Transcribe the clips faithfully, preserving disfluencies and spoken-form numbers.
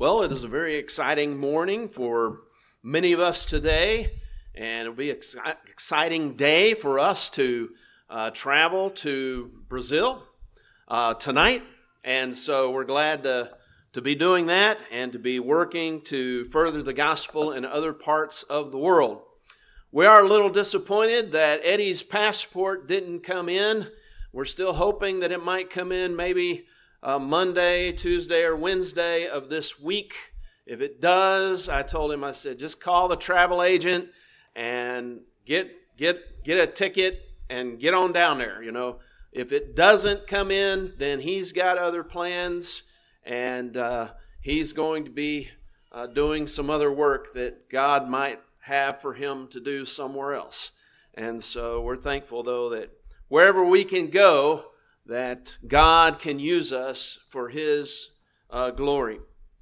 Well, it is a very exciting morning for many of us today, and it'll be an ex- exciting day for us to uh, travel to Brazil uh, tonight. And so we're glad to, to be doing that and to be working to further the gospel in other parts of the world. We are a little disappointed that Eddie's passport didn't come in. We're still hoping that it might come in maybe Uh, Monday, Tuesday, or Wednesday of this week. If it does, I told him, I said, just call the travel agent and get get get a ticket and get on down there. You know, if it doesn't come in, then he's got other plans, and uh, he's going to be uh, doing some other work that God might have for him to do somewhere else. And so we're thankful, though, that wherever we can go, that God can use us for His uh, glory.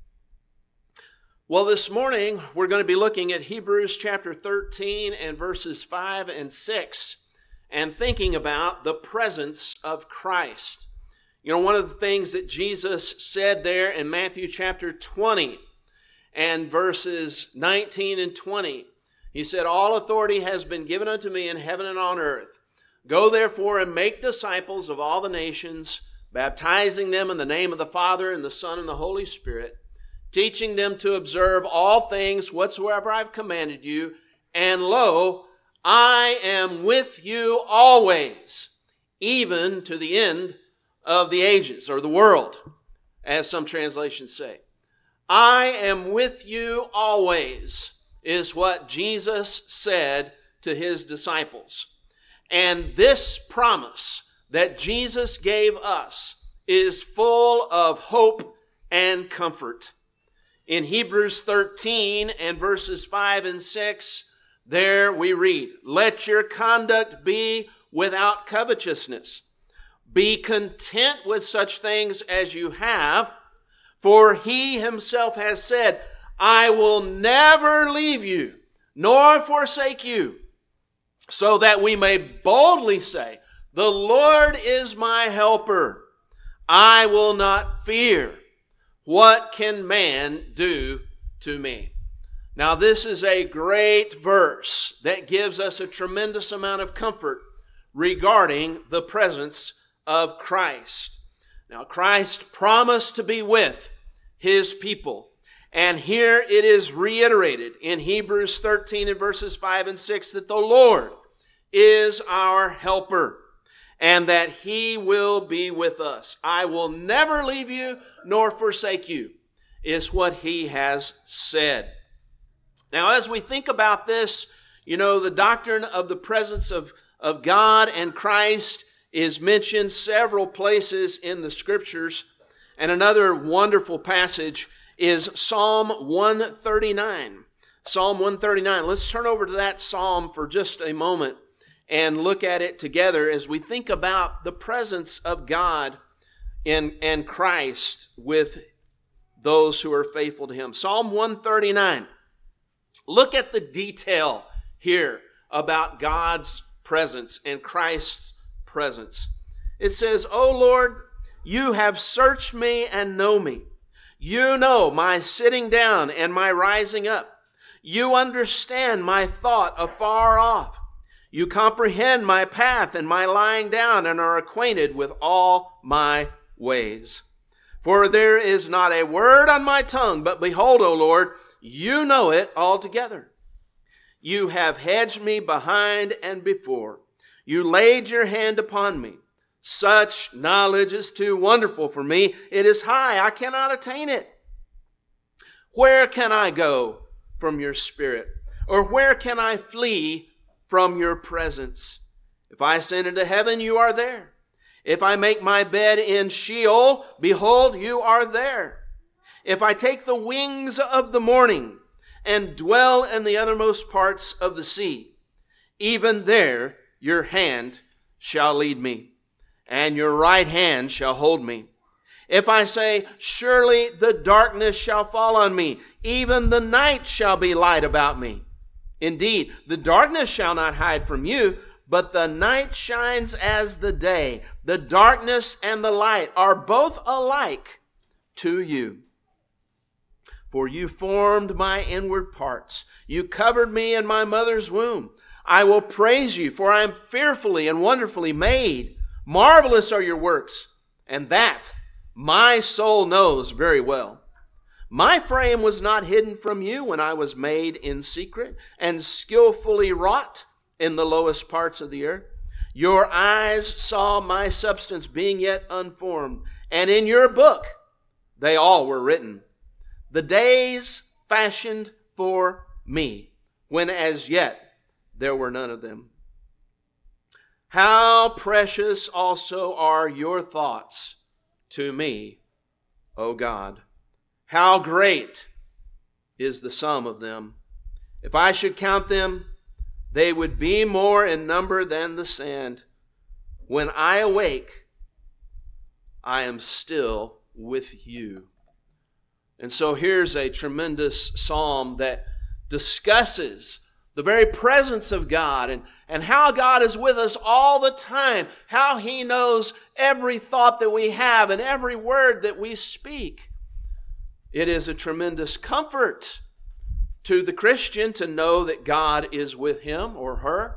Well, this morning we're going to be looking at Hebrews chapter thirteen and verses five and six and thinking about the presence of Christ. You know, one of the things that Jesus said there in Matthew chapter twenty and verses nineteen and twenty, He said, "All authority has been given unto me in heaven and on earth. Go therefore and make disciples of all the nations, baptizing them in the name of the Father and the Son and the Holy Spirit, teaching them to observe all things whatsoever I've commanded you. And lo, I am with you always, even to the end of the ages," or the world, as some translations say. I am with you always is what Jesus said to His disciples. And this promise that Jesus gave us is full of hope and comfort. In Hebrews thirteen and verses five and six, there we read, "Let your conduct be without covetousness. Be content with such things as you have, for He Himself has said, I will never leave you nor forsake you. So that we may boldly say, the Lord is my helper. I will not fear. What can man do to me?" Now, this is a great verse that gives us a tremendous amount of comfort regarding the presence of Christ. Now, Christ promised to be with His people. And here it is reiterated in Hebrews thirteen and verses five and six that the Lord is our helper and that He will be with us. I will never leave you nor forsake you is what He has said. Now, as we think about this, you know, the doctrine of the presence of, of God and Christ is mentioned several places in the Scriptures. And another wonderful passage is Psalm one thirty-nine. Psalm one thirty-nine. Let's turn over to that psalm for just a moment and look at it together as we think about the presence of God and, and Christ with those who are faithful to Him. Psalm one thirty-nine. Look at the detail here about God's presence and Christ's presence. It says, "O Lord, you have searched me and know me. You know my sitting down and my rising up. You understand my thought afar off. You comprehend my path and my lying down and are acquainted with all my ways. For there is not a word on my tongue, but behold, O Lord, you know it altogether. You have hedged me behind and before. You laid your hand upon me. Such knowledge is too wonderful for me. It is high. I cannot attain it. Where can I go from your spirit? Or where can I flee from your presence? If I ascend into heaven, you are there. If I make my bed in Sheol, behold, you are there. If I take the wings of the morning and dwell in the uttermost parts of the sea, even there your hand shall lead me, and your right hand shall hold me. If I say, surely the darkness shall fall on me, even the night shall be light about me. Indeed, the darkness shall not hide from you, but the night shines as the day. The darkness and the light are both alike to you." For you formed my inward parts. You covered me in my mother's womb. I will praise you, for I am fearfully and wonderfully made. Marvelous are your works, and that my soul knows very well. My frame was not hidden from you when I was made in secret and skillfully wrought in the lowest parts of the earth. Your eyes saw my substance being yet unformed, and in your book they all were written. The days fashioned for me, when as yet there were none of them. How precious also are your thoughts to me, O God. How great is the sum of them. If I should count them, they would be more in number than the sand. When I awake, I am still with you. And so here's a tremendous psalm that discusses the very presence of God and, and how God is with us all the time, how He knows every thought that we have and every word that we speak. It is a tremendous comfort to the Christian to know that God is with him or her.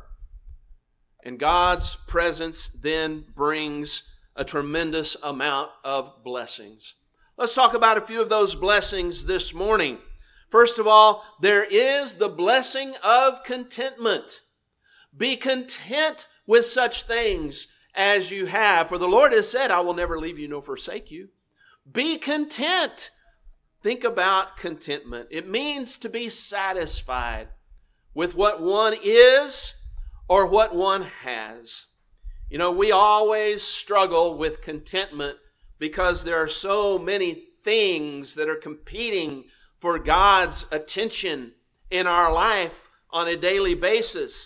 And God's presence then brings a tremendous amount of blessings. Let's talk about a few of those blessings this morning. First of all, there is the blessing of contentment. Be content with such things as you have. For the Lord has said, I will never leave you nor forsake you. Be content. Think about contentment. It means to be satisfied with what one is or what one has. You know, we always struggle with contentment because there are so many things that are competing for God's attention in our life on a daily basis.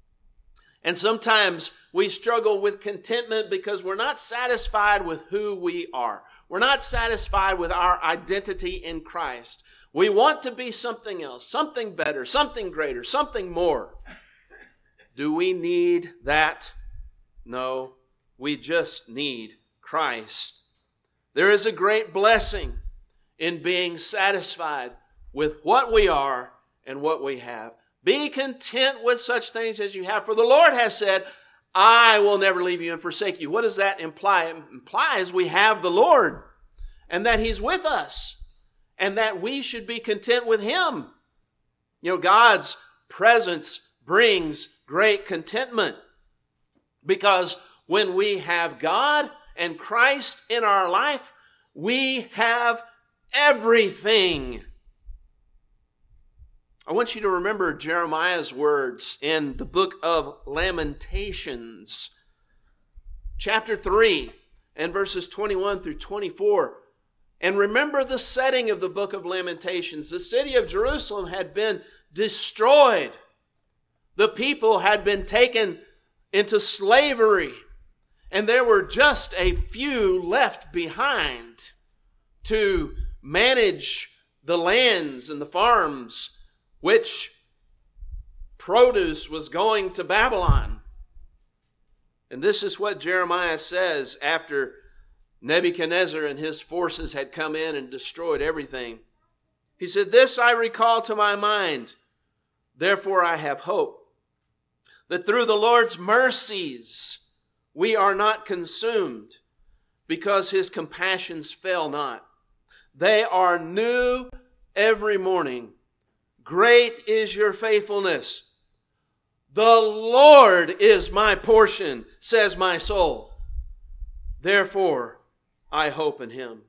And sometimes we struggle with contentment because we're not satisfied with who we are. We're not satisfied with our identity in Christ. We want to be something else, something better, something greater, something more. Do we need that? No, we just need Christ. There is a great blessing in being satisfied with what we are and what we have. Be content with such things as you have. For the Lord has said, I will never leave you and forsake you. What does that imply? It implies we have the Lord and that He's with us and that we should be content with Him. You know, God's presence brings great contentment because when we have God and Christ in our life, we have everything. I want you to remember Jeremiah's words in the book of Lamentations, chapter three, and verses twenty-one through twenty-four. And remember the setting of the book of Lamentations. The city of Jerusalem had been destroyed. The people had been taken into slavery, and there were just a few left behind to manage the lands and the farms which produce was going to Babylon. And this is what Jeremiah says after Nebuchadnezzar and his forces had come in and destroyed everything. He said, this I recall to my mind, therefore I have hope, that through the Lord's mercies we are not consumed, because His compassions fail not. They are new every morning. Great is your faithfulness. The Lord is my portion, says my soul. Therefore, I hope in Him.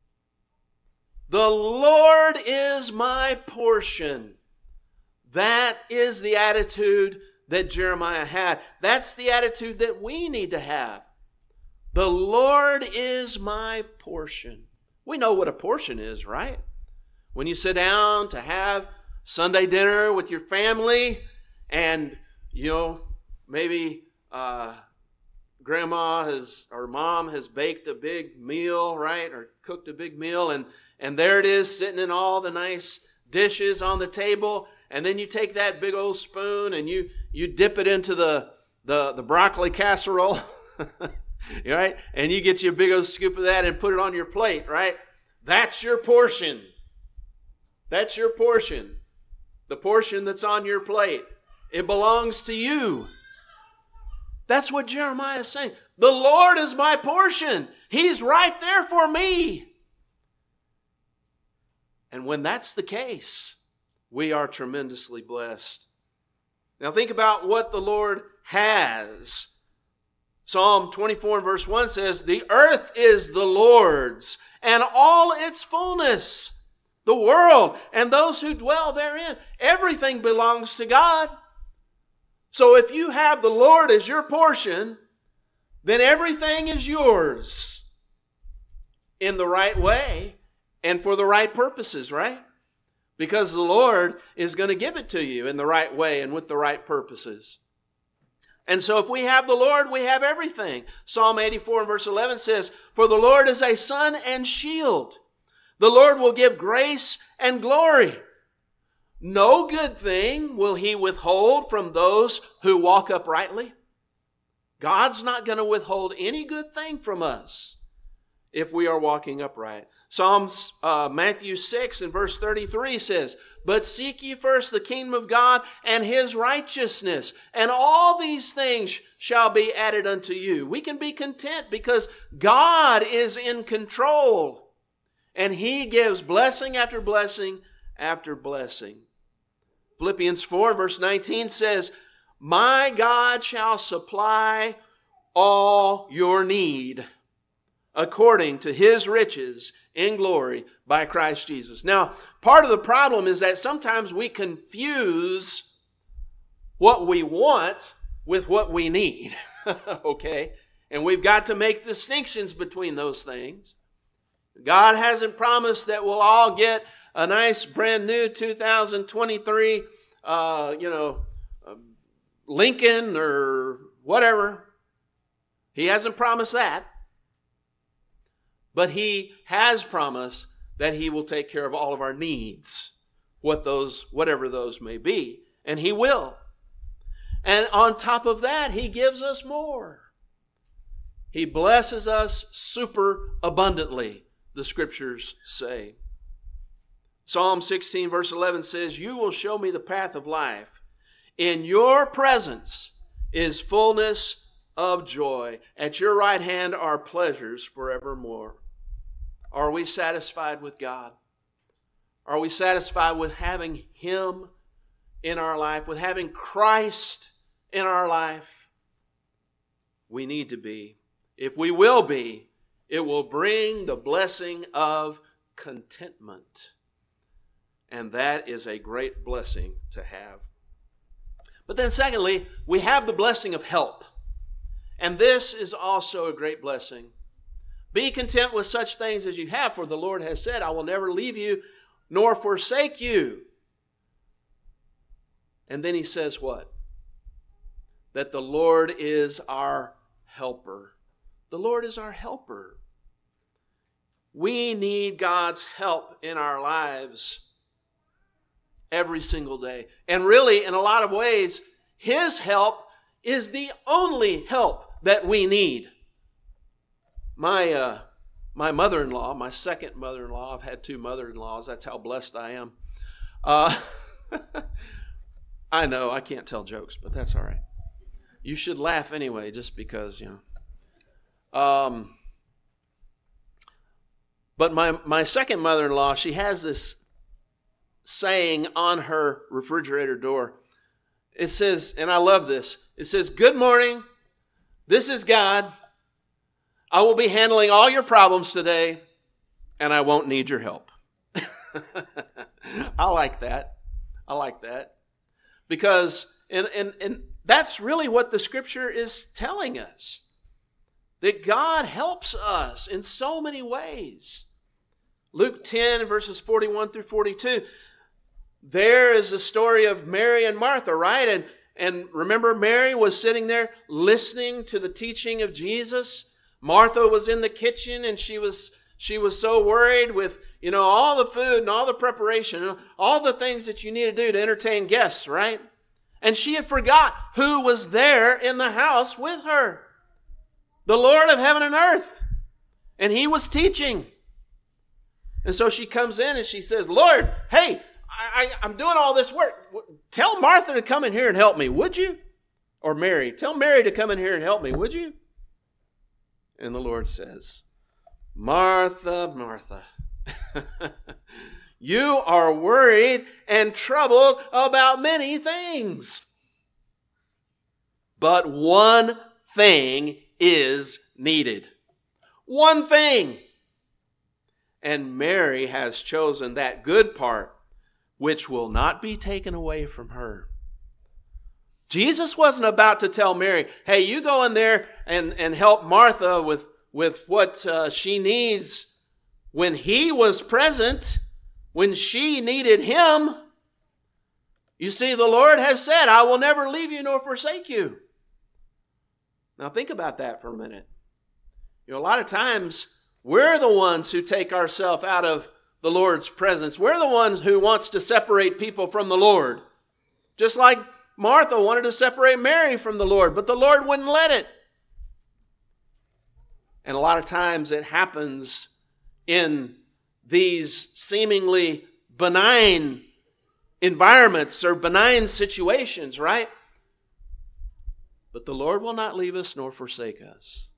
The Lord is my portion. That is the attitude that Jeremiah had. That's the attitude that we need to have. The Lord is my portion. We know what a portion is, right? When you sit down to have Sunday dinner with your family and, you know, maybe uh, grandma has or mom has baked a big meal, right? Or cooked a big meal, and, and there it is sitting in all the nice dishes on the table. And then you take that big old spoon and you, you dip it into the, the, the broccoli casserole, right? And you get you a big old scoop of that and put it on your plate, right? That's your portion. That's your portion. The portion that's on your plate. It belongs to you. That's what Jeremiah is saying. The Lord is my portion. He's right there for me. And when that's the case, we are tremendously blessed. Now think about what the Lord has. Psalm twenty-four and verse one says, the earth is the Lord's and all its fullness, the world and those who dwell therein. Everything belongs to God. So if you have the Lord as your portion, then everything is yours in the right way and for the right purposes, right? Because the Lord is going to give it to you in the right way and with the right purposes. And so if we have the Lord, we have everything. Psalm eighty-four and verse eleven says, for the Lord is a sun and shield. The Lord will give grace and glory. No good thing will he withhold from those who walk uprightly. God's not going to withhold any good thing from us if we are walking upright. Psalms, uh, Matthew six and verse thirty-three says, but seek ye first the kingdom of God and his righteousness, and all these things shall be added unto you. We can be content because God is in control, and he gives blessing after blessing after blessing. Philippians four verse nineteen says, my God shall supply all your need according to his riches in glory by Christ Jesus. Now, part of the problem is that sometimes we confuse what we want with what we need. Okay? And we've got to make distinctions between those things. God hasn't promised that we'll all get a nice brand new two thousand twenty-three, uh, you know, Lincoln or whatever. He hasn't promised that. But he has promised that he will take care of all of our needs, what those, whatever those may be. And he will. And on top of that, he gives us more. He blesses us super abundantly, the scriptures say. Psalm sixteen verse eleven says, you will show me the path of life. In your presence is fullness of joy. At your right hand are pleasures forevermore. Are we satisfied with God? Are we satisfied with having him in our life, with having Christ in our life? We need to be. If we will be, it will bring the blessing of contentment. And that is a great blessing to have. But then secondly, we have the blessing of help. And this is also a great blessing. Be content with such things as you have, for the Lord has said, I will never leave you nor forsake you. And then he says what? That the Lord is our helper. The Lord is our helper. We need God's help in our lives every single day. And really, in a lot of ways, his help is the only help that we need. My uh, my mother-in-law, my second mother-in-law, I've had two mother-in-laws. That's how blessed I am. Uh, I know, I can't tell jokes, but that's all right. You should laugh anyway, just because, you know. Um, but my, my second mother-in-law, she has this saying on her refrigerator door. It says, and I love this, it says, good morning, this is God. I will be handling all your problems today, and I won't need your help. I like that. I like that. Because, and, and, and that's really what the scripture is telling us. That God helps us in so many ways. Luke ten, verses forty-one through forty-two. There is the story of Mary and Martha, right? And, and remember, Mary was sitting there listening to the teaching of Jesus. Martha was in the kitchen, and she was she was so worried with, you know, all the food and all the preparation, all the things that you need to do to entertain guests, right? And she had forgot who was there in the house with her. The Lord of heaven and earth. And he was teaching. And so she comes in and she says, Lord, hey, I, I, I'm doing all this work. Tell Martha to come in here and help me, would you? Or Mary, tell Mary to come in here and help me, would you? And the Lord says, Martha, Martha, you are worried and troubled about many things. But one thing is needed. One thing. And Mary has chosen that good part, which will not be taken away from her. Jesus wasn't about to tell Mary, hey, you go in there and, and help Martha with, with what uh, she needs when he was present, when she needed him. You see, the Lord has said, I will never leave you nor forsake you. Now think about that for a minute. You know, a lot of times we're the ones who take ourselves out of the Lord's presence. We're the ones who wants to separate people from the Lord. Just like Martha wanted to separate Mary from the Lord, but the Lord wouldn't let it. And a lot of times it happens in these seemingly benign environments or benign situations, right? But the Lord will not leave us nor forsake us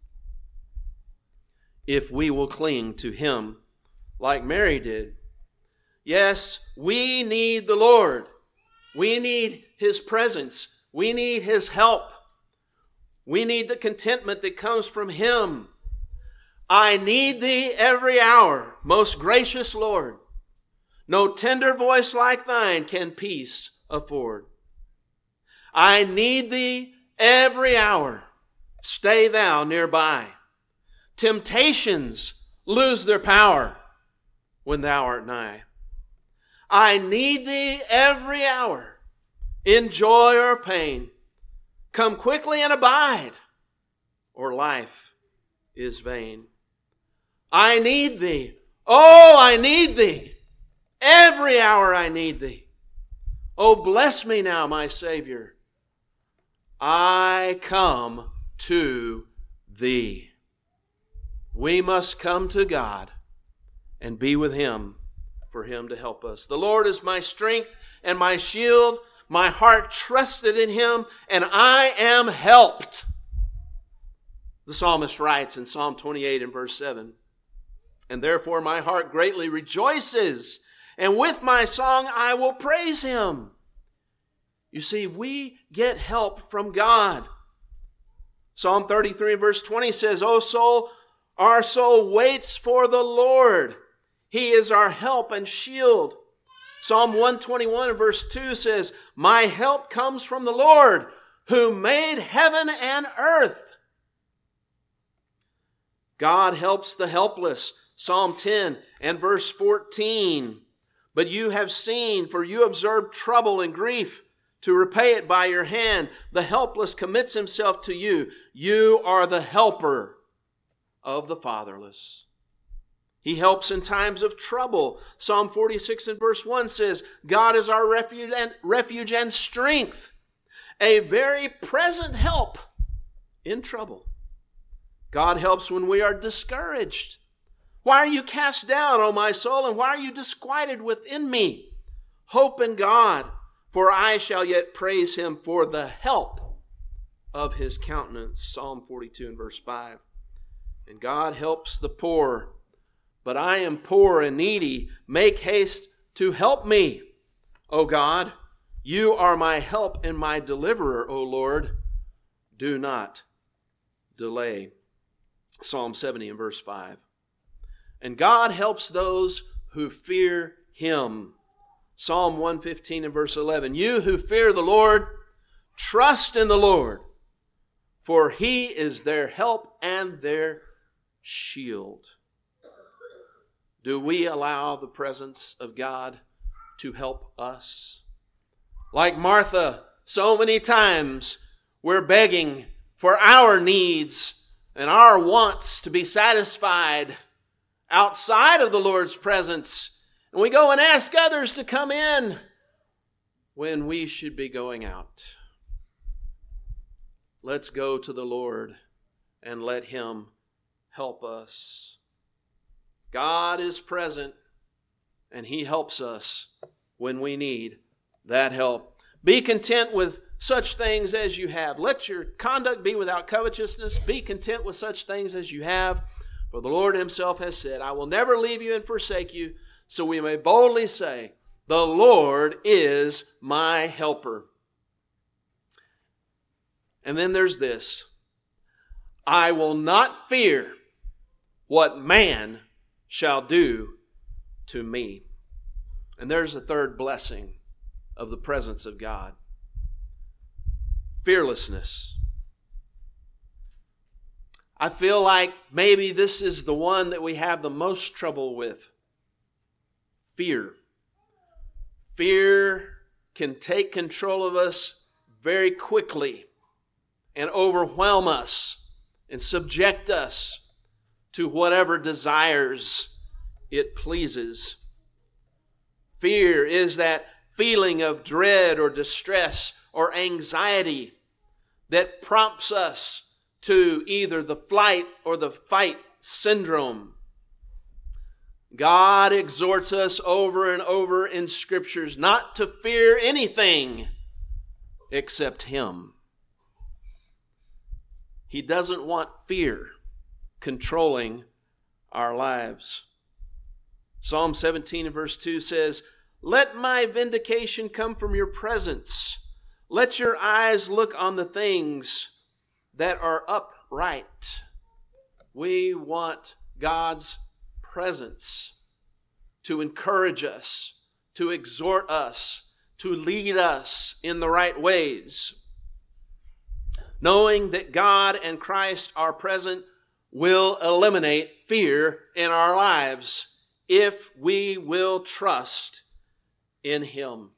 if we will cling to him like Mary did. Yes, we need the Lord. We need his presence. We need his help. We need the contentment that comes from him. I need thee every hour, most gracious Lord. No tender voice like thine can peace afford. I need thee every hour. Stay thou nearby. Temptations lose their power when thou art nigh. I need thee every hour, in joy or pain. Come quickly and abide, or life is vain. I need thee. Oh, I need thee. Every hour I need thee. Oh, bless me now, my Savior. I come to thee. We must come to God and be with him for him to help us. The Lord is my strength and my shield. My heart trusted in him, and I am helped. The psalmist writes in Psalm twenty-eight and verse seven, and therefore my heart greatly rejoices, and with my song I will praise him. You see, we get help from God. Psalm thirty-three and verse twenty says, O soul, our soul waits for the Lord. He is our help and shield. Psalm one twenty-one and verse two says, my help comes from the Lord, who made heaven and earth. God helps the helpless. Psalm ten and verse fourteen. But you have seen, for you observe trouble and grief, to repay it by your hand. The helpless commits himself to you. You are the helper of the fatherless. He helps in times of trouble. Psalm forty-six and verse one says, God is our refuge and, refuge and strength, a very present help in trouble. God helps when we are discouraged. Why are you cast down, O my soul, and why are you disquieted within me? Hope in God, for I shall yet praise him for the help of his countenance. Psalm forty-two and verse five. And God helps the poor, but I am poor and needy. Make haste to help me, O God. You are my help and my deliverer, O Lord. Do not delay. Psalm seventy and verse five. And God helps those who fear him. Psalm one fifteen and verse eleven. You who fear the Lord, trust in the Lord, for he is their help and their shield. Do we allow the presence of God to help us? Like Martha, so many times we're begging for our needs and our wants to be satisfied outside of the Lord's presence. And we go and ask others to come in when we should be going out. Let's go to the Lord and let him help us. God is present and He helps us when we need that help. Be content with such things as you have. Let your conduct be without covetousness. Be content with such things as you have. For the Lord Himself has said, I will never leave you and forsake you. So we may boldly say, the Lord is my helper. And then there's this. I will not fear what man shall do to me. And there's a third blessing of the presence of God. Fearlessness. I feel like maybe this is the one that we have the most trouble with. Fear. Fear can take control of us very quickly and overwhelm us and subject us to whatever desires it pleases. Fear is that feeling of dread or distress or anxiety that prompts us to either the flight or the fight syndrome. God exhorts us over and over in Scriptures not to fear anything except Him. He doesn't want fear controlling our lives. Psalm seventeen and verse two says, let my vindication come from your presence. Let your eyes look on the things that are upright. We want God's presence to encourage us, to exhort us, to lead us in the right ways. Knowing that God and Christ are present will eliminate fear in our lives if we will trust in Him.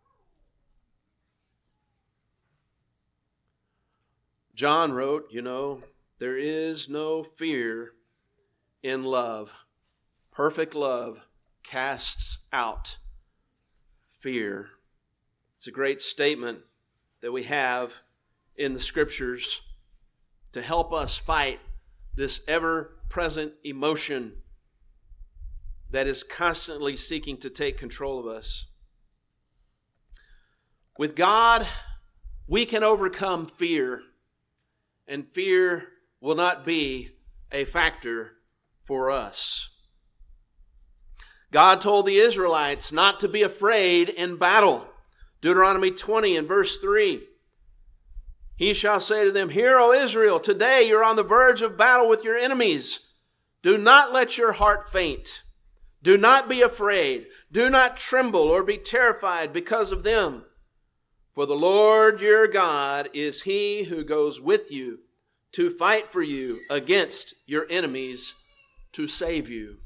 John wrote, you know, there is no fear in love. Perfect love casts out fear. It's a great statement that we have in the Scriptures to help us fight this ever-present emotion that is constantly seeking to take control of us. With God, we can overcome fear, and fear will not be a factor for us. God told the Israelites not to be afraid in battle. Deuteronomy twenty and verse three. He shall say to them, hear, O Israel, today you're on the verge of battle with your enemies. Do not let your heart faint. Do not be afraid. Do not tremble or be terrified because of them. For the Lord your God is He who goes with you to fight for you against your enemies to save you.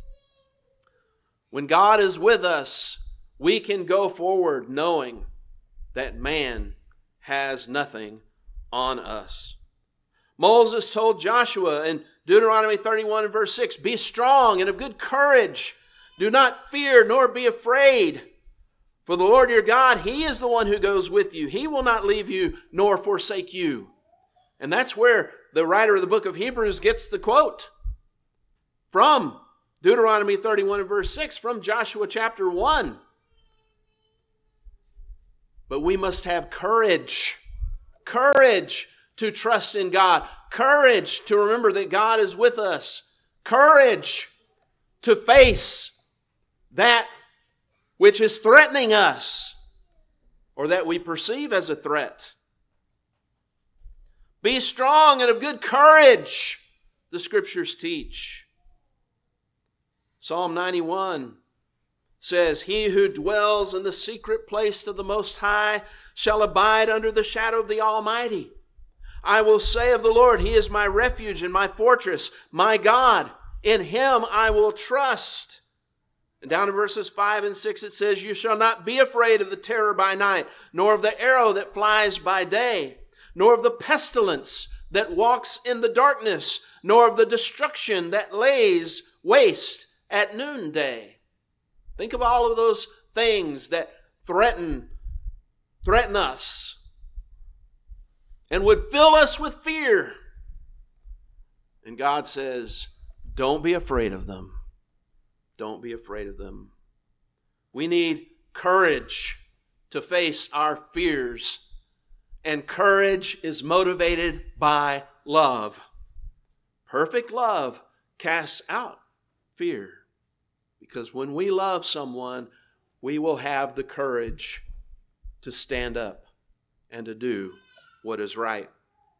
When God is with us, we can go forward knowing that man has nothing on us. Moses told Joshua in Deuteronomy thirty-one and verse six, be strong and of good courage. Do not fear nor be afraid. For the Lord your God, He is the one who goes with you. He will not leave you nor forsake you. And that's where the writer of the book of Hebrews gets the quote from Deuteronomy thirty-one and verse six, from Joshua chapter one. But we must have courage. Courage to trust in God. Courage to remember that God is with us. Courage to face that which is threatening us or that we perceive as a threat. Be strong and of good courage, the Scriptures teach. Psalm ninety-one says, he who dwells in the secret place of the Most High shall abide under the shadow of the Almighty. I will say of the Lord, He is my refuge and my fortress, my God. In Him I will trust. And down in verses five and six it says, you shall not be afraid of the terror by night, nor of the arrow that flies by day, nor of the pestilence that walks in the darkness, nor of the destruction that lays waste at noonday. Think of all of those things that threaten, threaten us and would fill us with fear. And God says, don't be afraid of them. Don't be afraid of them. We need courage to face our fears. And courage is motivated by love. Perfect love casts out fear. Because when we love someone, we will have the courage to stand up and to do what is right.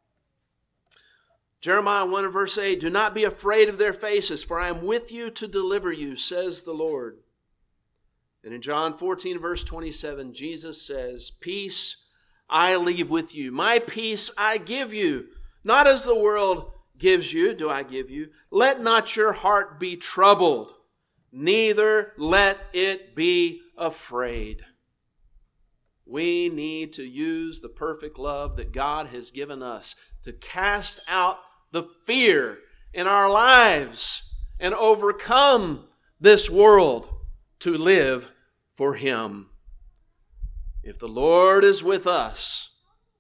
Jeremiah one and verse eight, do not be afraid of their faces, for I am with you to deliver you, says the Lord. And in John fourteen verse twenty-seven, Jesus says, peace I leave with you. My peace I give you. Not as the world gives you, do I give you. Let not your heart be troubled, neither let it be afraid. We need to use the perfect love that God has given us to cast out the fear in our lives and overcome this world to live for Him. If the Lord is with us,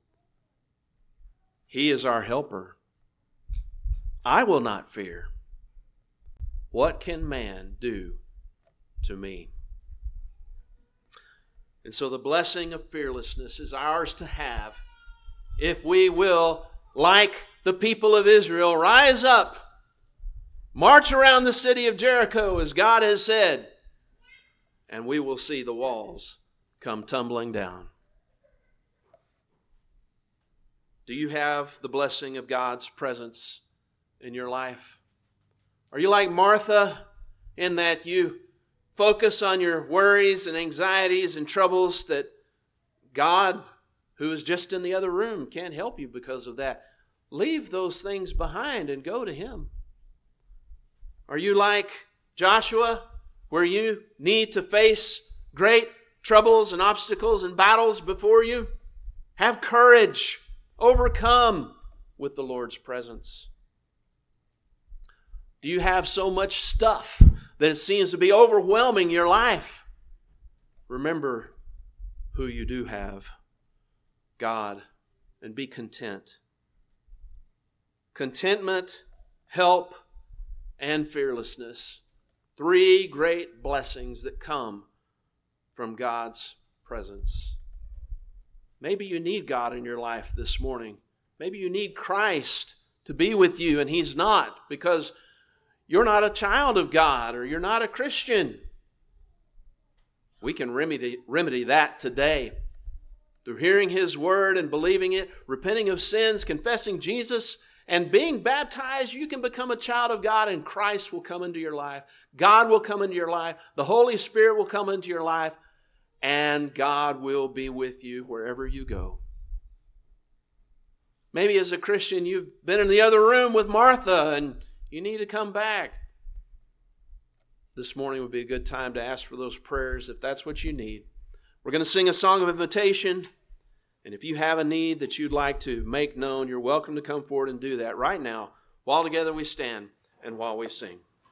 He is our helper. I will not fear. What can man do to me? And so the blessing of fearlessness is ours to have if we will, like the people of Israel, rise up, march around the city of Jericho as God has said, and we will see the walls come tumbling down. Do you have the blessing of God's presence in your life? Are you like Martha in that you focus on your worries and anxieties and troubles that God, who is just in the other room, can't help you because of that? Leave those things behind and go to Him. Are you like Joshua, where you need to face great troubles and obstacles and battles before you? Have courage. Overcome with the Lord's presence. Do you have so much stuff that it seems to be overwhelming your life? Remember who you do have, God, and be content. Contentment, help, and fearlessness. Three great blessings that come from God's presence. Maybe you need God in your life this morning. Maybe you need Christ to be with you, and He's not because you're not a child of God or you're not a Christian. We can remedy, remedy that today through hearing His word and believing it, repenting of sins, confessing Jesus, and being baptized. You can become a child of God, and Christ will come into your life. God will come into your life. The Holy Spirit will come into your life, and God will be with you wherever you go. Maybe as a Christian, you've been in the other room with Martha, and you need to come back. This morning would be a good time to ask for those prayers if that's what you need. We're going to sing a song of invitation. And if you have a need that you'd like to make known, you're welcome to come forward and do that right now while together we stand and while we sing.